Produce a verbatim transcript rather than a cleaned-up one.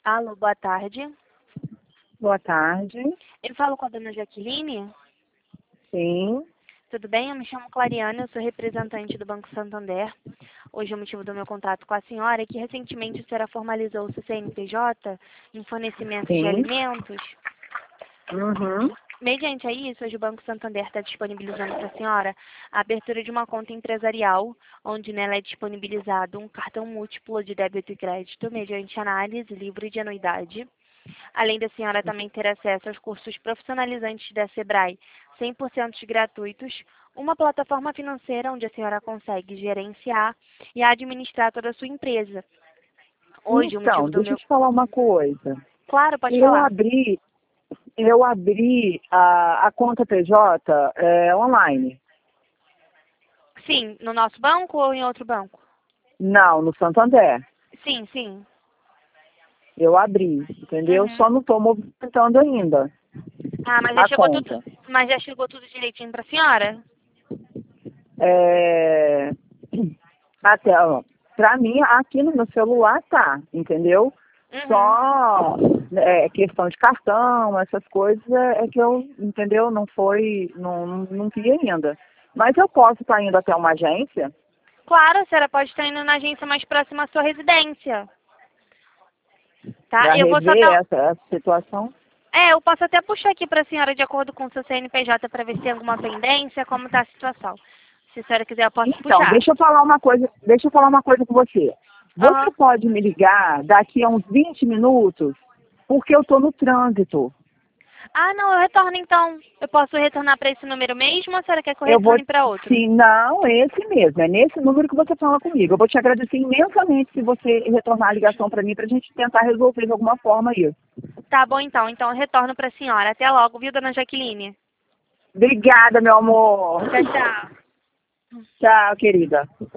Alô, boa tarde. Boa tarde. Eu falo com a dona Jaqueline. Sim. Tudo bem? Eu me chamo Clariana, eu sou representante do Banco Santander. Hoje o motivo do meu contato com a senhora é que recentemente a senhora formalizou o seu C N P J em fornecimento de Sim. alimentos. Uhum. Mediante a isso, hoje o Banco Santander está disponibilizando para a senhora a abertura de uma conta empresarial, onde nela é disponibilizado um cartão múltiplo de débito e crédito mediante análise livre de anuidade. Além da senhora também ter acesso aos cursos profissionalizantes da Sebrae, cem por cento gratuitos, uma plataforma financeira onde a senhora consegue gerenciar e administrar toda a sua empresa. Hoje, o Então, motivo do deixa eu meu... te falar uma coisa. Claro, pode Eu falar. abri, eu abri a, a conta P J é, online. Sim, no nosso banco ou em outro banco? Não, no Santander. Sim, sim. Eu abri, entendeu? Uhum. Só não estou movimentando ainda Ah, mas já a chegou tudo, conta. mas já chegou tudo direitinho para a senhora? É, até, ó, pra mim, aqui no meu celular tá, entendeu? Uhum. Só é, questão de cartão, essas coisas é, é que eu, entendeu? Não foi, não, não, não vi ainda. Mas eu posso estar indo até uma agência Claro, a senhora pode estar indo na agência mais próxima à sua residência, tá? para Eu vou só rever dar... essa, essa situação. É, eu posso até puxar aqui para a senhora de acordo com o seu C N P J para ver se tem alguma pendência, como está a situação. Se a senhora quiser, eu posso Então, puxar. deixa eu falar uma coisa, deixa eu falar uma coisa com você. Você Aham. pode me ligar daqui a uns vinte minutos, porque eu estou no trânsito. Ah, não, eu retorno então. Eu posso retornar para esse número mesmo ou a senhora quer que eu Eu vou, retorne para outro? sim, não, esse mesmo, é nesse número que você fala comigo. Eu vou te agradecer imensamente se você retornar a ligação para mim, para a gente tentar resolver de alguma forma isso. Tá bom então, então eu retorno para a senhora. Até logo, viu, dona Jaqueline? Obrigada, meu amor. Tchau, tchau. Tchau, querida.